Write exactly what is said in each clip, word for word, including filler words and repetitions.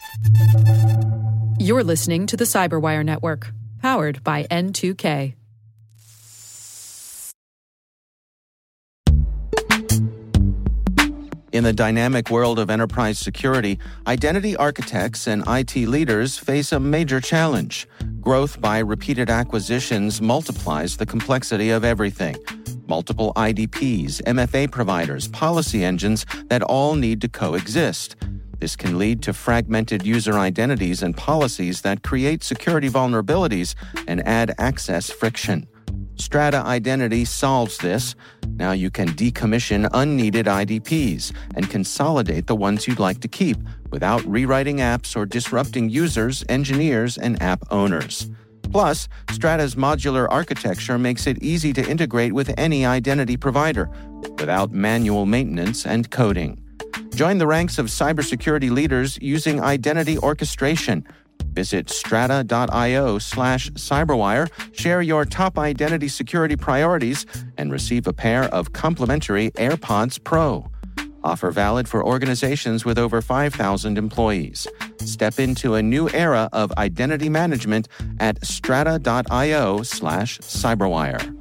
You're listening to the Cyberwire Network, powered by N two K. In the dynamic world of enterprise security, identity architects and I T leaders face a major challenge. Growth by repeated acquisitions multiplies the complexity of everything. Multiple I D Ps, M F A providers, policy engines that all need to coexist. This can lead to fragmented user identities and policies that create security vulnerabilities and add access friction. Strata Identity solves this. Now you can decommission unneeded I D Ps and consolidate the ones you'd like to keep without rewriting apps or disrupting users, engineers, and app owners. Plus, Strata's modular architecture makes it easy to integrate with any identity provider without manual maintenance and coding. Join the ranks of cybersecurity leaders using identity orchestration. Visit strata.io slash cyberwire, share your top identity security priorities, and receive a pair of complimentary AirPods Pro. Offer valid for organizations with over five thousand employees. Step into a new era of identity management at strata.io slash cyberwire.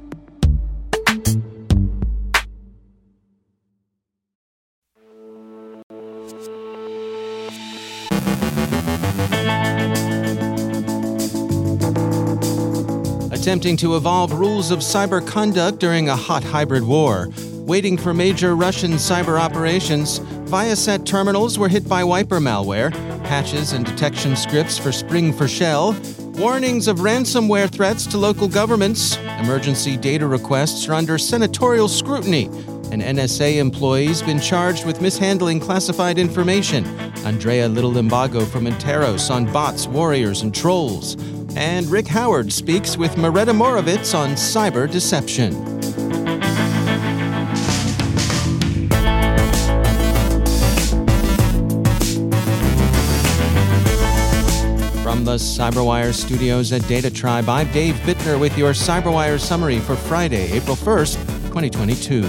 Attempting to evolve rules of cyber conduct during a hot hybrid war. Waiting for major Russian cyber operations, Viasat terminals were hit by wiper malware, patches and detection scripts for Spring for Shell, warnings of ransomware threats to local governments, emergency data requests are under senatorial scrutiny, an N S A employee's been charged with mishandling classified information, Andrea Little-Limbago from Interos on bots, warriors, and trolls, and Rick Howard speaks with Mareta Morovitz on cyber deception. From the Cyberwire studios at Data Tribe, I'm Dave Bittner with your Cyberwire summary for Friday, April first, twenty twenty-two.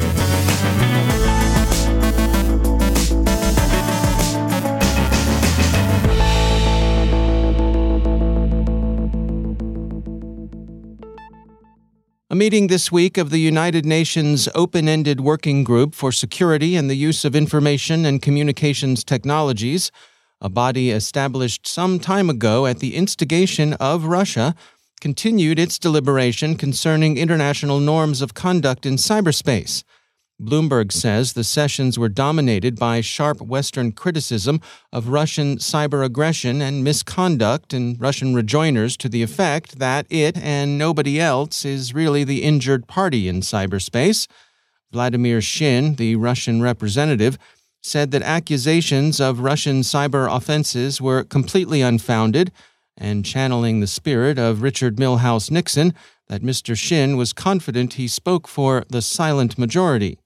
A meeting this week of the United Nations Open-Ended Working Group for Security and the Use of Information and Communications Technologies, a body established some time ago at the instigation of Russia, continued its deliberation concerning international norms of conduct in cyberspace. Bloomberg says the sessions were dominated by sharp Western criticism of Russian cyber aggression and misconduct, and Russian rejoinders to the effect that it and nobody else is really the injured party in cyberspace. Vladimir Shin, the Russian representative, said that accusations of Russian cyber offenses were completely unfounded, and channeling the spirit of Richard Milhouse Nixon, that Mister Shin was confident he spoke for the silent majority.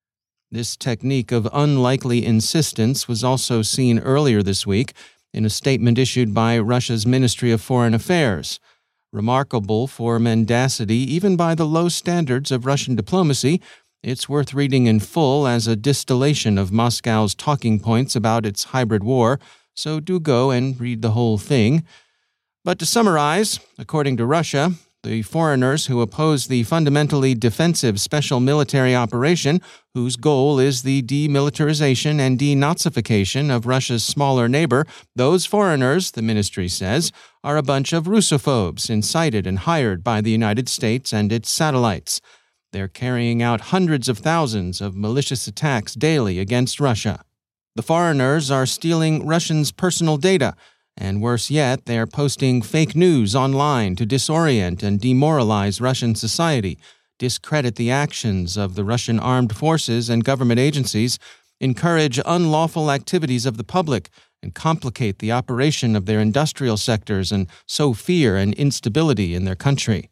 This technique of unlikely insistence was also seen earlier this week in a statement issued by Russia's Ministry of Foreign Affairs. Remarkable for mendacity even by the low standards of Russian diplomacy, it's worth reading in full as a distillation of Moscow's talking points about its hybrid war, so do go and read the whole thing. But to summarize, according to Russia, the foreigners who oppose the fundamentally defensive special military operation, whose goal is the demilitarization and denazification of Russia's smaller neighbor, those foreigners, the ministry says, are a bunch of Russophobes incited and hired by the United States and its satellites. They're carrying out hundreds of thousands of malicious attacks daily against Russia. The foreigners are stealing Russians' personal data, and worse yet, they're posting fake news online to disorient and demoralize Russian society, discredit the actions of the Russian armed forces and government agencies, encourage unlawful activities of the public, and complicate the operation of their industrial sectors and sow fear and instability in their country.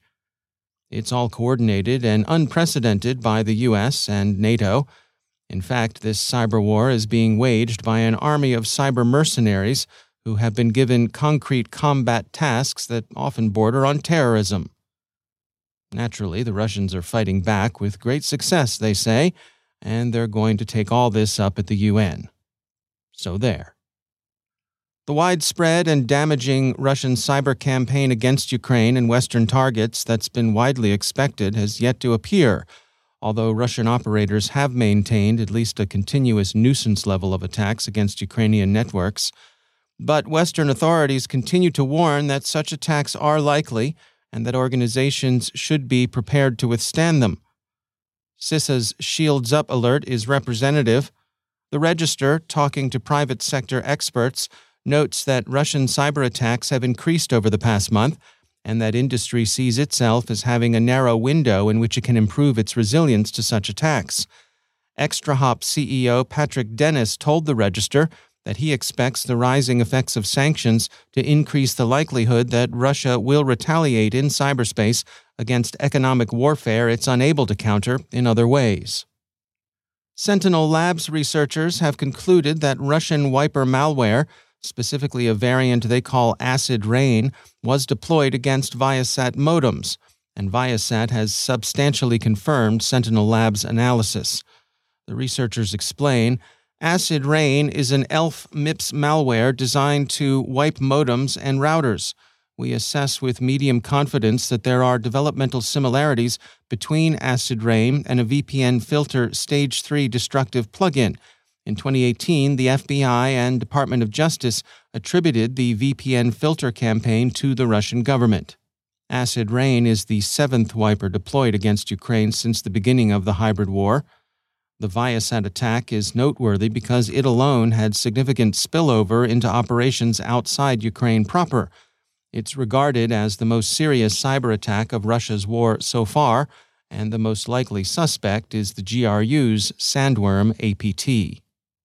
It's all coordinated and unprecedented by the U S and NATO. In fact, this cyber war is being waged by an army of cyber mercenaries who have been given concrete combat tasks that often border on terrorism. Naturally, the Russians are fighting back with great success, they say, and they're going to take all this up at the U N. So there. The widespread and damaging Russian cyber campaign against Ukraine and Western targets that's been widely expected has yet to appear, although Russian operators have maintained at least a continuous nuisance level of attacks against Ukrainian networks. But Western authorities continue to warn that such attacks are likely and that organizations should be prepared to withstand them. CISA's Shields Up alert is representative. The Register, talking to private sector experts, notes that Russian cyber attacks have increased over the past month and that industry sees itself as having a narrow window in which it can improve its resilience to such attacks. ExtraHop C E O Patrick Dennis told the Register that he expects the rising effects of sanctions to increase the likelihood that Russia will retaliate in cyberspace against economic warfare it's unable to counter in other ways. Sentinel Labs researchers have concluded that Russian wiper malware, specifically a variant they call Acid Rain, was deployed against Viasat modems, and Viasat has substantially confirmed Sentinel Labs' analysis. The researchers explain, Acid Rain is an E L F MIPS malware designed to wipe modems and routers. We assess with medium confidence that there are developmental similarities between Acid Rain and a V P N filter Stage three destructive plugin. In twenty eighteen, the F B I and Department of Justice attributed the V P N filter campaign to the Russian government. Acid Rain is the seventh wiper deployed against Ukraine since the beginning of the hybrid war. The Viasat attack is noteworthy because it alone had significant spillover into operations outside Ukraine proper. It's regarded as the most serious cyber attack of Russia's war so far, and the most likely suspect is the G R U's Sandworm A P T.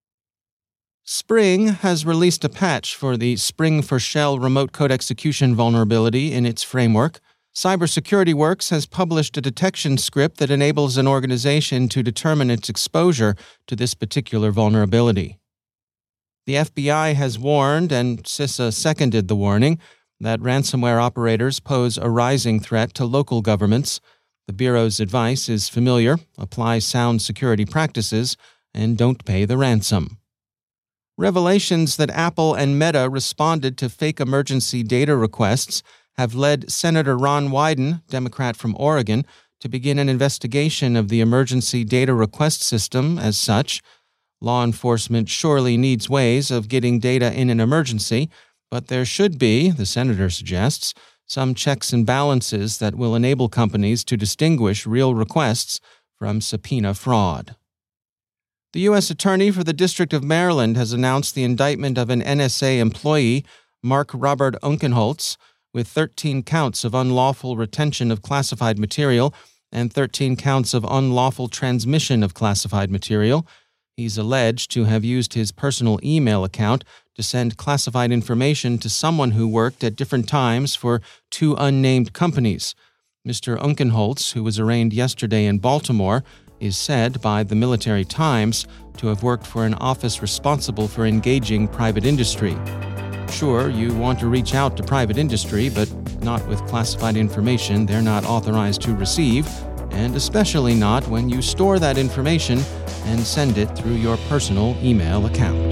Spring has released a patch for the Spring for Shell remote code execution vulnerability in its framework. Cybersecurity Works has published a detection script that enables an organization to determine its exposure to this particular vulnerability. The F B I has warned, and CISA seconded the warning, that ransomware operators pose a rising threat to local governments. The Bureau's advice is familiar: apply sound security practices and don't pay the ransom. Revelations that Apple and Meta responded to fake emergency data requests have led Senator Ron Wyden, Democrat from Oregon, to begin an investigation of the emergency data request system as such. Law enforcement surely needs ways of getting data in an emergency, but there should be, the senator suggests, some checks and balances that will enable companies to distinguish real requests from subpoena fraud. The U S Attorney for the District of Maryland has announced the indictment of an N S A employee, Mark Robert Unkenholtz, with thirteen counts of unlawful retention of classified material and thirteen counts of unlawful transmission of classified material. He's alleged to have used his personal email account to send classified information to someone who worked at different times for two unnamed companies. Mister Unkenholtz, who was arraigned yesterday in Baltimore, is said by the Military Times to have worked for an office responsible for engaging private industry. Sure, you want to reach out to private industry, but not with classified information they're not authorized to receive, and especially not when you store that information and send it through your personal email account.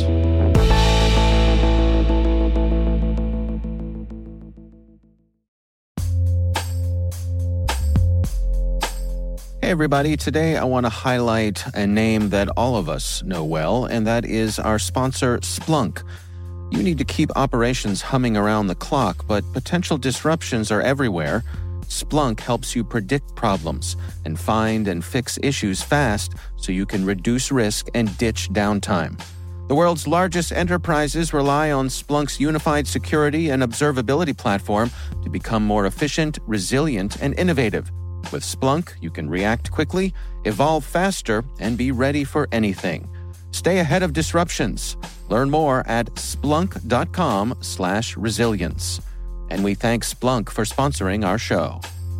Hey everybody, today I want to highlight a name that all of us know well, and that is our sponsor, Splunk. You need to keep operations humming around the clock, but potential disruptions are everywhere. Splunk helps you predict problems and find and fix issues fast so you can reduce risk and ditch downtime. The world's largest enterprises rely on Splunk's unified security and observability platform to become more efficient, resilient, and innovative. With Splunk, you can react quickly, evolve faster, and be ready for anything. Stay ahead of disruptions. Learn more at splunk.com slash resilience. And we thank Splunk for sponsoring our show.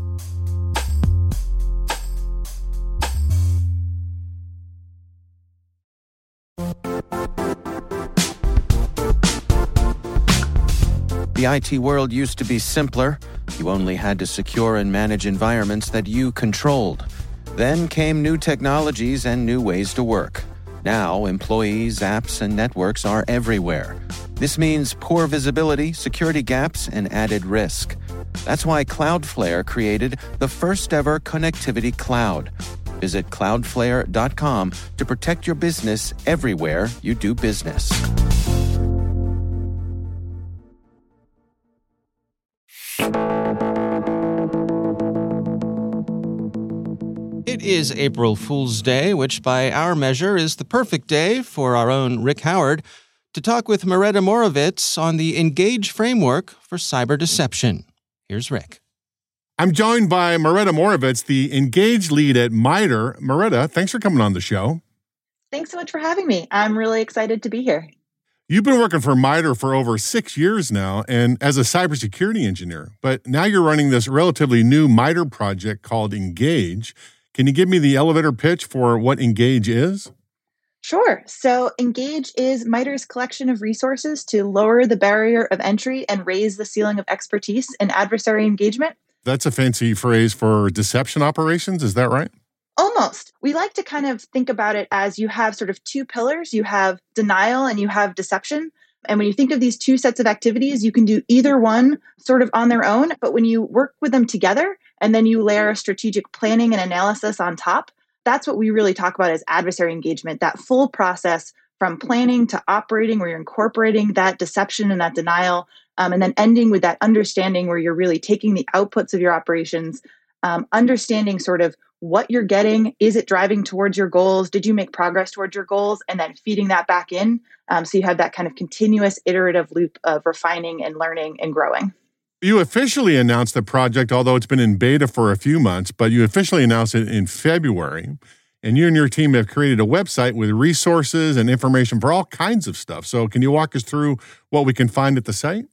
The I T world used to be simpler. You only had to secure and manage environments that you controlled. Then came new technologies and new ways to work. Now, employees, apps, and networks are everywhere. This means poor visibility, security gaps, and added risk. That's why Cloudflare created the first-ever connectivity cloud. Visit cloudflare dot com to protect your business everywhere you do business. It is April Fool's Day, which by our measure is the perfect day for our own Rick Howard to talk with Mareta Morovitz on the Engage framework for cyber deception. Here's Rick. I'm joined by Mareta Morovitz, the Engage lead at MITRE. Mareta, thanks for coming on the show. Thanks so much for having me. I'm really excited to be here. You've been working for MITRE for over six years now and as a cybersecurity engineer, but now you're running this relatively new MITRE project called Engage. Can you give me the elevator pitch for what Engage is? Sure. So Engage is MITRE's collection of resources to lower the barrier of entry and raise the ceiling of expertise in adversary engagement. That's a fancy phrase for deception operations. Is that right? Almost. We like to kind of think about it as you have sort of two pillars. You have denial and you have deception. And when you think of these two sets of activities, you can do either one sort of on their own. But when you work with them together and then you layer strategic planning and analysis on top, that's what we really talk about as adversary engagement, that full process from planning to operating where you're incorporating that deception and that denial, um, and then ending with that understanding where you're really taking the outputs of your operations, um, understanding sort of what you're getting. Is it driving towards your goals? Did you make progress towards your goals? And then feeding that back in. Um, so you have that kind of continuous iterative loop of refining and learning and growing. You officially announced the project, although it's been in beta for a few months, but you officially announced it in February. And you and your team have created a website with resources and information for all kinds of stuff. So can you walk us through what we can find at the site?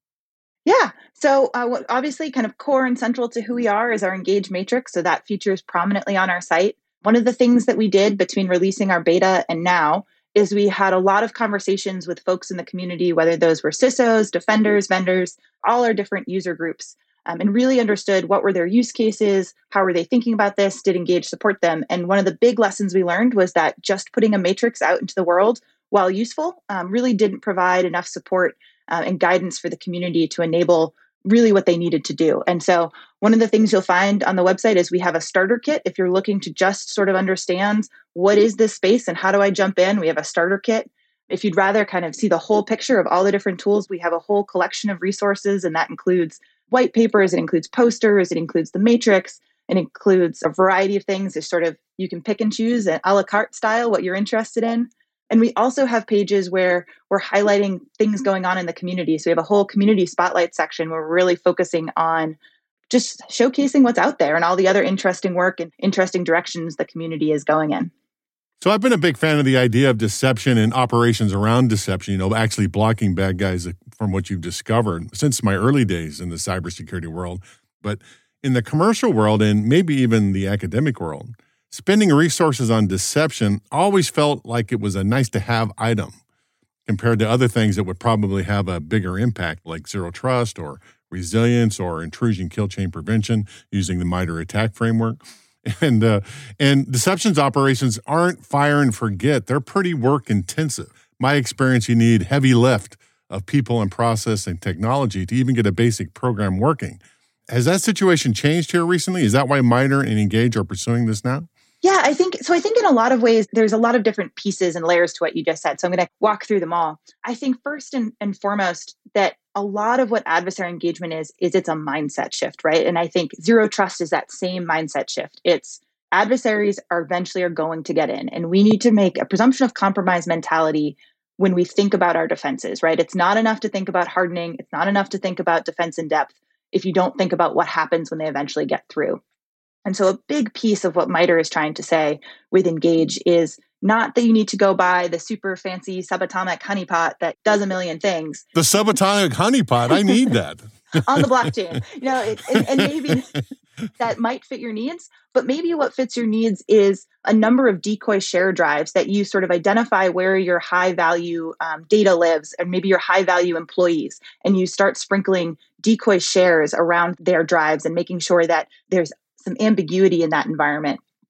Yeah. So uh, what obviously kind of core and central to who we are is our Engage matrix. So that features prominently on our site. One of the things that we did between releasing our beta and now is we had a lot of conversations with folks in the community, whether those were C I S Os, defenders, vendors, all our different user groups, um, and really understood what were their use cases, how were they thinking about this, did Engage support them? And one of the big lessons we learned was that just putting a matrix out into the world, while useful, um, really didn't provide enough support uh, and guidance for the community to enable really what they needed to do. And so one of the things you'll find on the website is we have a starter kit. If you're looking to just sort of understand what is this space and how do I jump in, we have a starter kit. If you'd rather kind of see the whole picture of all the different tools, we have a whole collection of resources, and that includes white papers, it includes posters, it includes the matrix, it includes a variety of things. There's sort of, you can pick and choose an a la carte style, what you're interested in. And we also have pages where we're highlighting things going on in the community. So we have a whole community spotlight section where we're really focusing on just showcasing what's out there and all the other interesting work and interesting directions the community is going in. So I've been a big fan of the idea of deception and operations around deception, you know, actually blocking bad guys from what you've discovered since my early days in the cybersecurity world. But in the commercial world and maybe even the academic world, spending resources on deception always felt like it was a nice-to-have item compared to other things that would probably have a bigger impact, like zero trust or resilience or intrusion kill chain prevention using the MITRE attack framework. And uh, and deceptions operations aren't fire and forget. They're pretty work-intensive. My experience, you need heavy lift of people and process and technology to even get a basic program working. Has that situation changed here recently? Is that why MITRE and Engage are pursuing this now? Yeah, I think so. I think in a lot of ways, there's a lot of different pieces and layers to what you just said. So I'm going to walk through them all. I think first and, and foremost, that a lot of what adversary engagement is, is it's a mindset shift, right? And I think zero trust is that same mindset shift. It's adversaries are eventually are going to get in, and we need to make a presumption of compromise mentality when we think about our defenses, right? It's not enough to think about hardening. It's not enough to think about defense in depth if you don't think about what happens when they eventually get through. And so a big piece of what MITRE is trying to say with Engage is not that you need to go buy the super fancy subatomic honeypot that does a million things. The subatomic honeypot, I need that. On the blockchain. You know, it, and, and maybe that might fit your needs, but maybe what fits your needs is a number of decoy share drives that you sort of identify where your high value um, data lives, and maybe your high value employees, and you start sprinkling decoy shares around their drives and making sure that there's some ambiguity in that environment.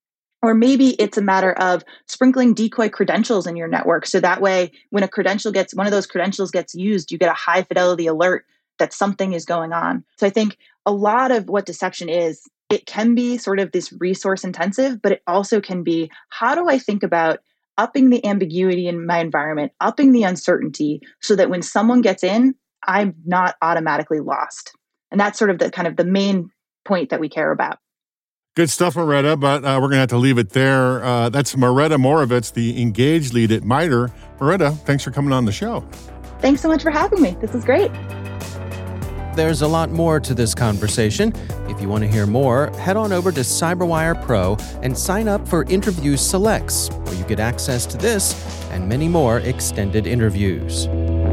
Or maybe it's a matter of sprinkling decoy credentials in your network. So that way, when a credential gets, one of those credentials gets used, you get a high fidelity alert that something is going on. So I think a lot of what deception is, it can be sort of this resource intensive, but it also can be, how do I think about upping the ambiguity in my environment, upping the uncertainty so that when someone gets in, I'm not automatically lost. And that's sort of the kind of the main point that we care about. Good stuff, Mareta, but uh, we're going to have to leave it there. Uh, that's Mareta Morovitz, the Engage lead at MITRE. Mareta, thanks for coming on the show. Thanks so much for having me. This is great. There's a lot more to this conversation. If you want to hear more, head on over to CyberWire Pro and sign up for Interview Selects, where you get access to this and many more extended interviews.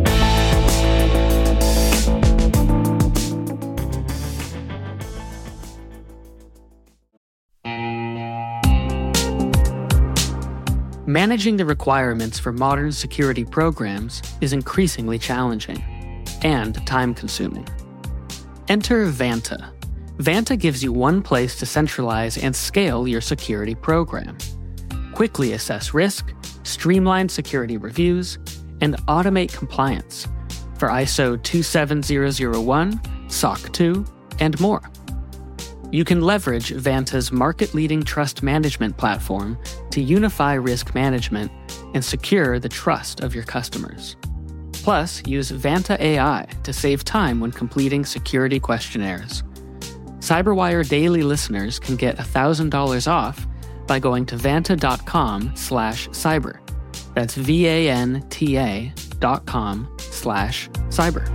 Managing the requirements for modern security programs is increasingly challenging and time-consuming. Enter Vanta. Vanta gives you one place to centralize and scale your security program. Quickly assess risk, streamline security reviews, and automate compliance for I S O two seven zero zero one, S O C two, and more. You can leverage Vanta's market-leading trust management platform to unify risk management and secure the trust of your customers. Plus, use Vanta A I to save time when completing security questionnaires. CyberWire Daily listeners can get one thousand dollars off by going to vanta.com slash cyber. That's V-A-N-T-A dot com slash cyber.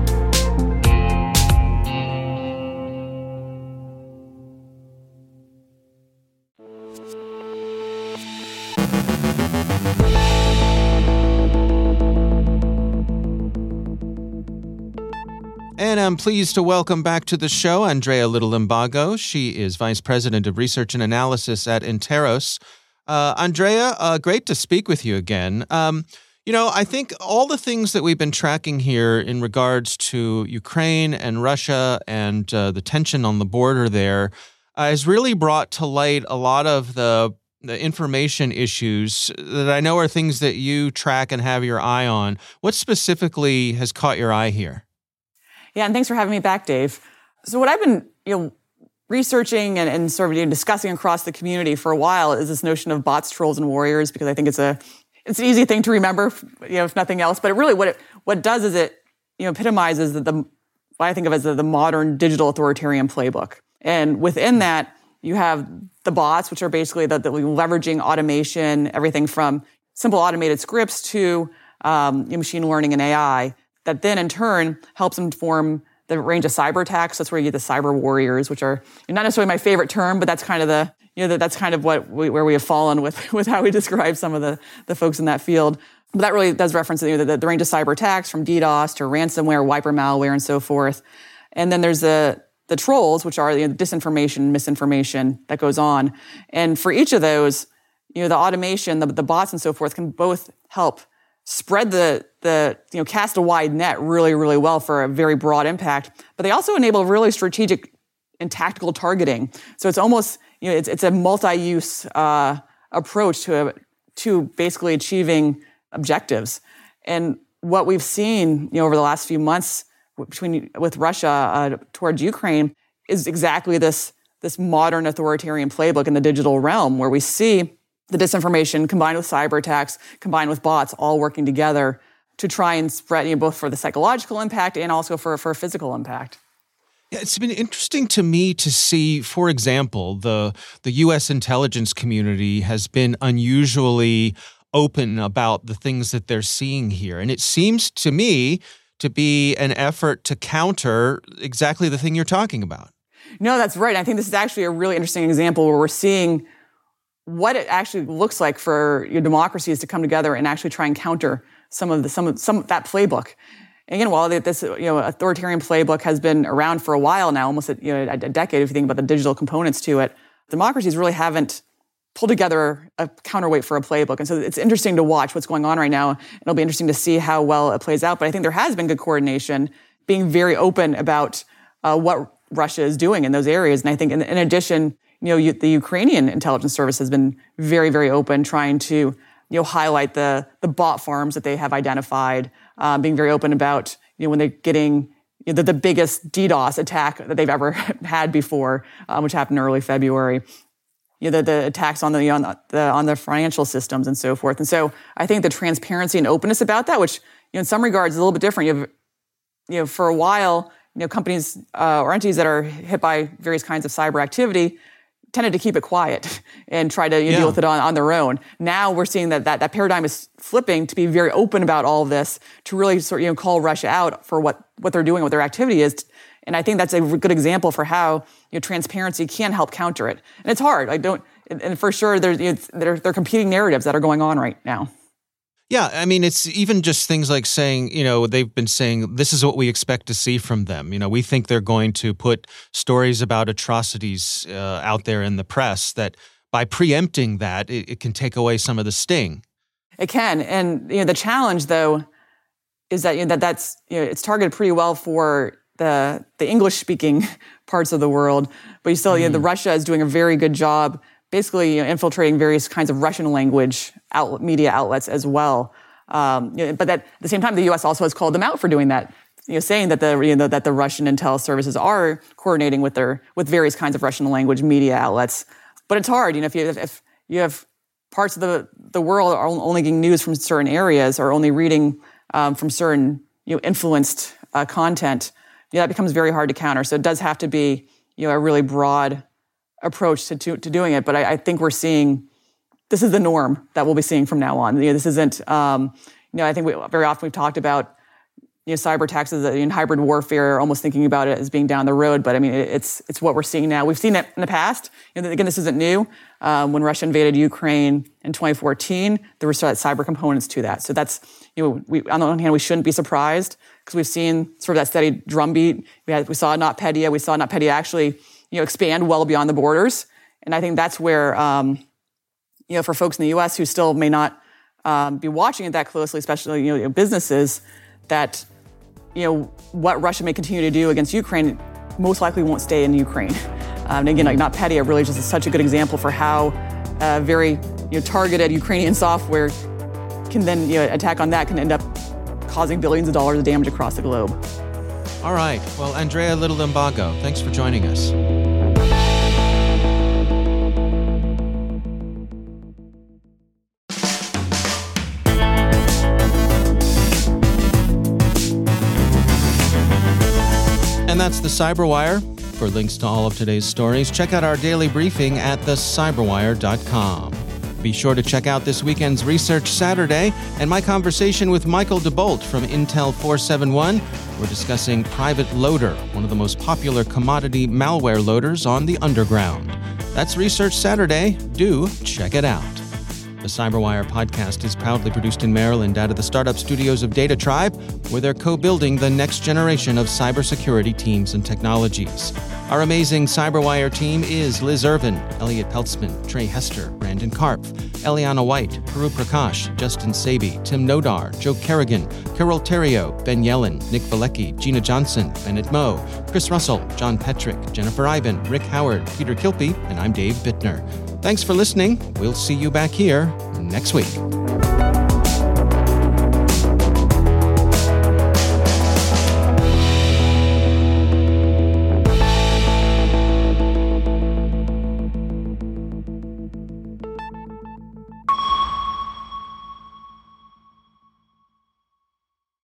And I'm pleased to welcome back to the show Andrea Little-Imbago. She is Vice President of Research and Analysis at Interos. Uh, Andrea, uh, great to speak with you again. Um, you know, I think all the things that we've been tracking here in regards to Ukraine and Russia and uh, the tension on the border there uh, has really brought to light a lot of the, the information issues that I know are things that you track and have your eye on. What specifically has caught your eye here? Yeah, and thanks for having me back, Dave. So what I've been, you know, researching and, and sort of you know, discussing across the community for a while is this notion of bots, trolls, and warriors, because I think it's a it's an easy thing to remember, you know, if nothing else. But it really, what it what it does is it you know epitomizes the, the what I think of as the, the modern digital authoritarian playbook. And within that, you have the bots, which are basically the, the leveraging automation, everything from simple automated scripts to um, you know, machine learning and A I. That then in turn helps inform the range of cyber attacks. That's where you get the cyber warriors, which are not necessarily my favorite term, but that's kind of the, you know, that's kind of what we, where we have fallen with, with how we describe some of the, the folks in that field. But that really does reference you know, the, the range of cyber attacks from DDoS to ransomware, wiper malware, and so forth. And then there's the, the trolls, which are you know, disinformation, misinformation that goes on. And for each of those, you know, the automation, the, the bots and so forth can both help spread the, the, you know, cast a wide net really, really well for a very broad impact, but they also enable really strategic and tactical targeting. So it's almost, you know, it's, it's a multi-use uh, approach to, a, to basically achieving objectives. And what we've seen, you know, over the last few months between, with Russia uh, towards Ukraine is exactly this, this modern authoritarian playbook in the digital realm where we see the disinformation combined with cyber attacks, combined with bots, all working together to try and spread, you know, both for the psychological impact and also for, for physical impact. Yeah, it's been interesting to me to see, for example, the the U S intelligence community has been unusually open about the things that they're seeing here. And it seems to me to be an effort to counter exactly the thing you're talking about. No, that's right. I think this is actually a really interesting example where we're seeing what it actually looks like for your democracies to come together and actually try and counter some of the some of some of that playbook. And again, while this you know authoritarian playbook has been around for a while now, almost a, you know a decade if you think about the digital components to it, democracies really haven't pulled together a counterweight for a playbook. And so it's interesting to watch what's going on right now. It'll be interesting to see how well it plays out. But I think there has been good coordination, being very open about uh, what Russia is doing in those areas. And I think in, in addition, you you know, you, the Ukrainian intelligence service has been very, very open, trying to, you know, highlight the the bot farms that they have identified, um, being very open about, you know, when they're getting you know, the, the biggest DDoS attack that they've ever had before, um, which happened in early February. You know, the, the attacks on the, on the on the financial systems and so forth. And so I think the transparency and openness about that, which, you know, in some regards is a little bit different. You have, you know, for a while, you know, companies uh, or entities that are hit by various kinds of cyber activity tended to keep it quiet and try to you know, yeah. deal with it on, on their own. Now we're seeing that, that that paradigm is flipping to be very open about all of this, to really sort of, you know, call Russia out for what, what they're doing, what their activity is. And I think that's a good example for how you know, transparency can help counter it. And it's hard. I don't, and for sure, there's you know, there, there are competing narratives that are going on right now. Yeah, I mean, it's even just things like saying, you know, they've been saying, this is what we expect to see from them. You know, we think they're going to put stories about atrocities uh, out there in the press, that by preempting that, it, it can take away some of the sting. It can. And, you know, the challenge, though, is that, you know, that that's, you know, it's targeted pretty well for the the English-speaking parts of the world. But you still, mm. you know, the Russia is doing a very good job basically you know, infiltrating various kinds of Russian language outlet, media outlets as well. Um, you know, but that, at the same time, the U S also has called them out for doing that, you know, saying that the you know, that the Russian intel services are coordinating with their with various kinds of Russian language media outlets. But it's hard, you know, if you if you have parts of the the world are only getting news from certain areas or only reading um, from certain you know influenced uh, content, you know, that becomes very hard to counter. So it does have to be you know a really broad approach to, to, to doing it. But I, I think we're seeing, this is the norm that we'll be seeing from now on. You know, this isn't, um, you know, I think we, very often we've talked about, you know, cyber attacks as in hybrid warfare, almost thinking about it as being down the road. But I mean, it, it's it's what we're seeing now. We've seen it in the past. You know, again, this isn't new. Um, when Russia invaded Ukraine in twenty fourteen, there were sort of cyber components to that. So that's, you know, we, on the one hand, we shouldn't be surprised because we've seen sort of that steady drumbeat. We had, we saw NotPetya. We saw NotPetya actually, you know, expand well beyond the borders. And I think that's where, um, you know, for folks in the U S who still may not um, be watching it that closely, especially, you know, businesses, that, you know, what Russia may continue to do against Ukraine most likely won't stay in Ukraine. Um, and again, like NotPetya really just is such a good example for how uh, very, you know, targeted Ukrainian software can then, you know, attack on that can end up causing billions of dollars of damage across the globe. All right. Well, Andrea Little-Imbago, thanks for joining us. And that's the Cyberwire. For links to all of today's stories, check out our daily briefing at the cyberwire dot com. Be sure to check out this weekend's Research Saturday and my conversation with Michael DeBolt from Intel four seventy-one. We're discussing Private Loader, one of the most popular commodity malware loaders on the underground. That's Research Saturday. Do check it out. The Cyberwire podcast is proudly produced in Maryland out of the startup studios of Data Tribe, where they're co-building the next generation of cybersecurity teams and technologies. Our amazing Cyberwire team is Liz Irvin, Elliot Peltzman, Trey Hester, Brandon Karpf, Eliana White, Puru Prakash, Justin Saby, Tim Nodar, Joe Kerrigan, Carol Terrio, Ben Yellen, Nick Valecki, Gina Johnson, Bennett Moe, Chris Russell, John Petrick, Jennifer Ivan, Rick Howard, Peter Kilpie, and I'm Dave Bittner. Thanks for listening. We'll see you back here next week.